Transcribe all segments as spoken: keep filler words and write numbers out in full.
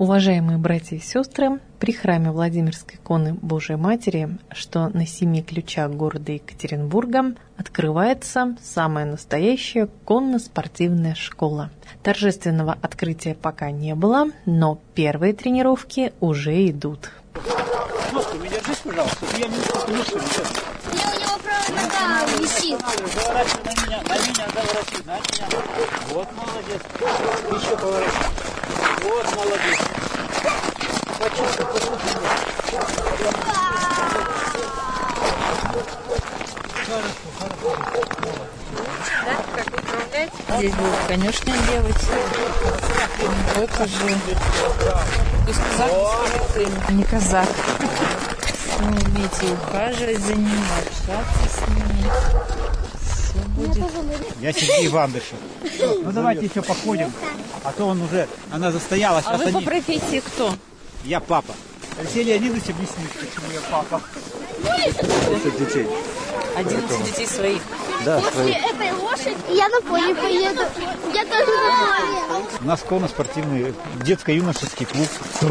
Уважаемые братья и сестры, при храме Владимирской иконы Божией Матери, что на семи ключах города Екатеринбурга, открывается самая настоящая конно-спортивная школа. Торжественного открытия пока не было, но первые тренировки уже идут. Ножку не держись, пожалуйста, я не ножку не держу. У него правая нога висит. Заворачивай на меня, на меня, заворачивай, на меня. Вот, молодец. Еще поворачивай. Вот, молодец. Почувствуй, почувствуй. Хорошо, хорошо. Да, как управлять? Здесь будет конюшня делать. Это же... То есть казак не казак. Вы умеете ухаживать за ними, общаться с ними. Все будет. Я Сергей Иванович. Ну давайте еще походим. А то он уже, она застоялась. А вы по профессии кто? Я папа. Алексей Леонидович объяснит, почему я папа. одиннадцать детей. одиннадцать детей своих. Да, После своих. этой лошади я на пони поеду. Я тоже на пони. У нас конно-спортивный детско-юношеский клуб.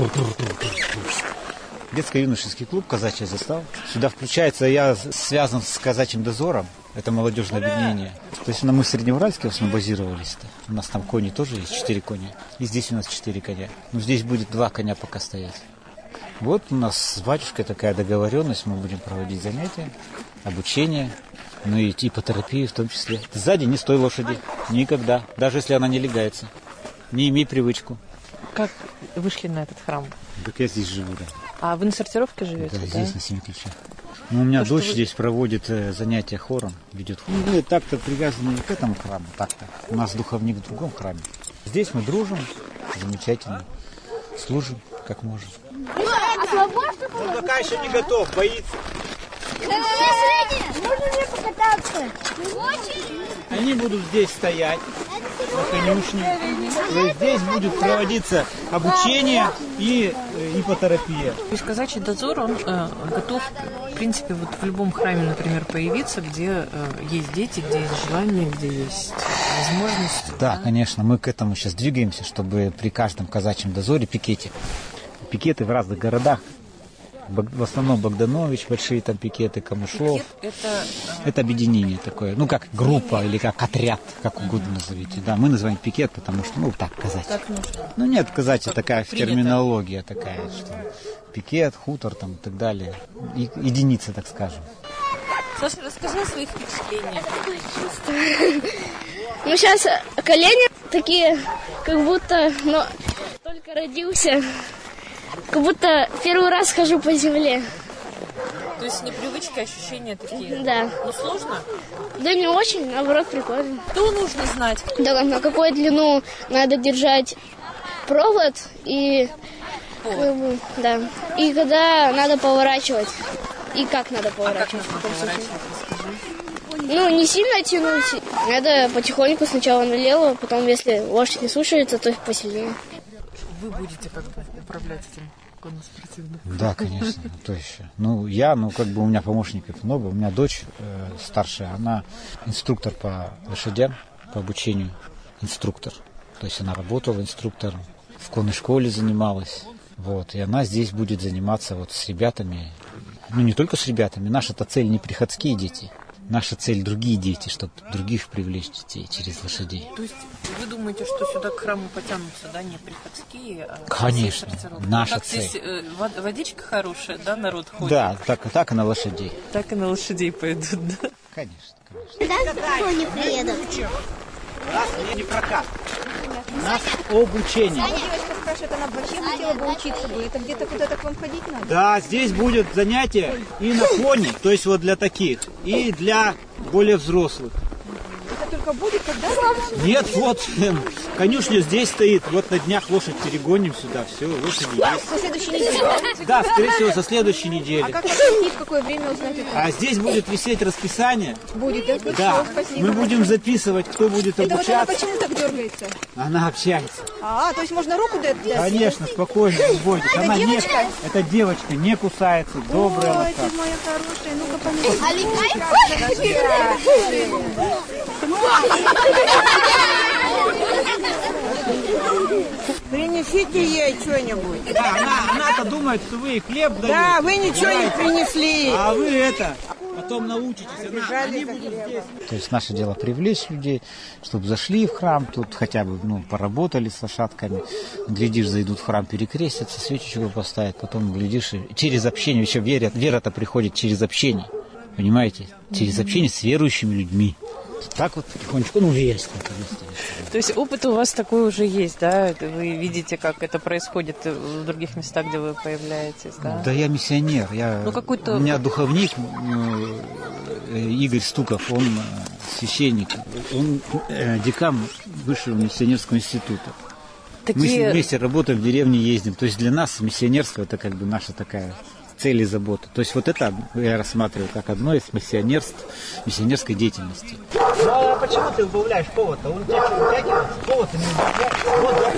Детско-юношеский клуб «Казачья застава». Сюда включается, я связан с казачьим дозором. Это молодежное объединение. То есть мы в Среднеуральске в основном базировались. У нас там кони тоже есть, четыре коня. И здесь у нас четыре коня. Но здесь будет два коня пока стоять. Вот у нас с батюшкой такая договоренность. Мы будем проводить занятия, обучение, ну и иппотерапию в том числе. Сзади не стой лошади. Никогда. Даже если она не легается. Не имей привычку. Как вышли на этот храм? Так я здесь живу, да. А вы на сортировке живете, Да, да? здесь на семи ключах. Ну, у меня То, дочь вы... здесь проводит э, занятия хором, ведет хор. Мы так-то привязаны не к этому храму, так-то. У нас духовник в другом храме. Здесь мы дружим, замечательно, служим, как можем. А свободно? Он пока еще не готов, боится. Можно мне покататься? Они будут здесь стоять, на конюшне. То есть здесь будет проводиться обучение и э, иппотерапия. То есть казачий дозор, он э, готов, в принципе, вот в любом храме, например, появиться, где э, есть дети, где есть желание, где есть возможность. Да, да, конечно, мы к этому сейчас двигаемся, чтобы при каждом казачьем дозоре пикете. Пикеты в разных городах. В основном Богданович, большие там пикеты, Камышлов. Пикет это... это объединение такое, ну как группа или как отряд, как угодно назовите. Да, мы называем пикет, потому что, ну так, казачий. Так нужно. Ну нет, казачья как такая принято. Терминология такая, что пикет, хутор там и так далее. И, единицы, так скажем. Саша, расскажи о своих впечатлениях. Ну сейчас колени такие, как будто, ну, только родился. Как будто первый раз хожу по земле. То есть непривычки, ощущения такие? Да. Ну сложно? Да не очень, наоборот, прикольно. Что нужно знать? Да, на какую длину надо держать провод и... Повод. Как бы, да. И когда надо поворачивать. И как надо А как поворачивать. нужно поворачивать? Расскажи. Ну, не сильно тянуть. Надо потихоньку сначала налево, потом, если лошадь не слушается, то посильнее. Вы будете как бы управлять этим конно-спортивным? Да, конечно, то еще. Ну, я, ну, как бы у меня помощников много. У меня дочь э, старшая, она инструктор по лошадям, по обучению, инструктор. То есть она работала инструктором, в конной школе занималась. Вот, и она здесь будет заниматься вот с ребятами. Ну, не только с ребятами. Наша-то цель не приходские дети. Наша цель другие дети, чтобы других привлечь детей через лошадей. То есть вы думаете, что сюда к храму потянутся, да, не приходские, а... Конечно, наша так цель. Здесь э, водичка хорошая, да, народ ходит? Да, так, так и на лошадей. Так и на лошадей пойдут, да? Конечно, конечно. Когда кони приедут? У нас не прокат. У нас обучение. Девочка спрашивает, она вообще хотела бы учиться бы. Это где-то куда-то к вам ходить надо? Да, здесь будет занятие и на коне, то есть вот для таких, и для более взрослых. Это только будет, когда? Нет, вот эм, конюшня здесь стоит, вот на днях лошадь перегоним сюда, все, лошади есть. Со следующей недели. Да, скорее всего, со следующей А недели. как отменить, в какое время узнать это? А здесь будет висеть расписание. Будет, да? Хорошо, Да, спасибо. мы будем записывать, кто будет Это вот она обучаться. почему так дергается? Она общается. А, то есть можно руку дать? Конечно, спокойно, не бойтесь. Она не, девочка? эта девочка не кусается, добрая Ой, лошадь. ты моя хорошая, ну-ка помоги. Принесите ей что-нибудь. Да, она, она-то думает, что вы ей хлеб даете. Да, вы ничего не принесли. А вы это, потом научитесь. Она, они будут здесь. То есть наше дело привлечь людей, чтобы зашли в храм, тут хотя бы ну, поработали с лошадками. Глядишь, зайдут в храм, перекрестятся, свечечку поставят, потом глядишь, и через общение, еще вера, вера-то приходит через общение, понимаете? Через общение с верующими людьми. Так вот потихонечку, ну, верить. То есть опыт у вас такой уже есть, да? Вы видите, как это происходит в других местах, где вы появляетесь, да? Да я миссионер. Я, ну, какой-то... У меня духовник Игорь Стуков, он священник, он декан Высшего миссионерского института. Такие... Мы вместе работаем, в деревне ездим. То есть для нас миссионерство это как бы наша такая... цель и забота. То есть вот это я рассматриваю как одно из миссионерств, миссионерской деятельности. Ну а почему ты убавляешь повод-то? Он тебя что, утягивается? Повод-то не убавляешь. Вот, да.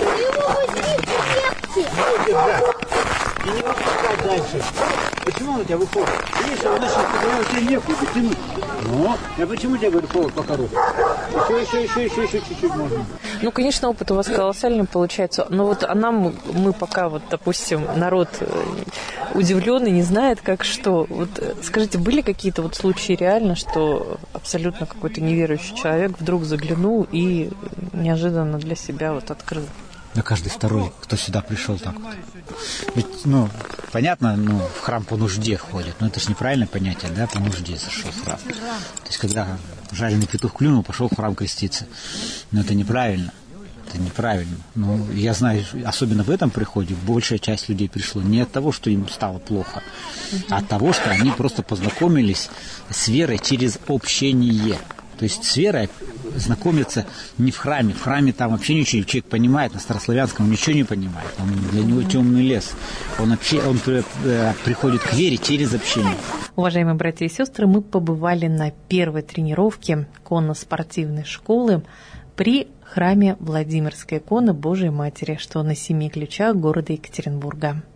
Не удержать. И не выпускать дальше. Почему он у тебя выходит? Видишь, он начал, у тебя некуда тянуть. Ну, я почему тебе говорю повод по-хорошему? Еще, еще, еще, еще, еще чуть-чуть можно. Ну, конечно, опыт у вас колоссальный получается. Но вот а нам, мы пока, вот, допустим, народ удивленный, не знает, как что. Вот скажите, были какие-то вот случаи реально, что абсолютно какой-то неверующий человек вдруг заглянул и неожиданно для себя вот открыл? Да каждый второй, кто сюда пришел, так вот. Ведь, ну, понятно, ну, в храм по нужде ходят, но это же неправильное понятие, да, по нужде зашел в храм. То есть, когда жареный петух клюнул, пошел в храм креститься. Но это неправильно. Это неправильно. Ну, я знаю, особенно в этом приходе большая часть людей пришло не от того, что им стало плохо, а от того, что они просто познакомились с верой через общение. То есть с верой знакомиться не в храме. В храме там вообще ничего, человек понимает, на старославянском он ничего не понимает. Он, для него темный лес. Он, вообще, он приходит к вере через общение. Уважаемые братья и сестры, мы побывали на первой тренировке конно-спортивной школы при храме Владимирской иконы Божией Матери, что на семи ключах города Екатеринбурга.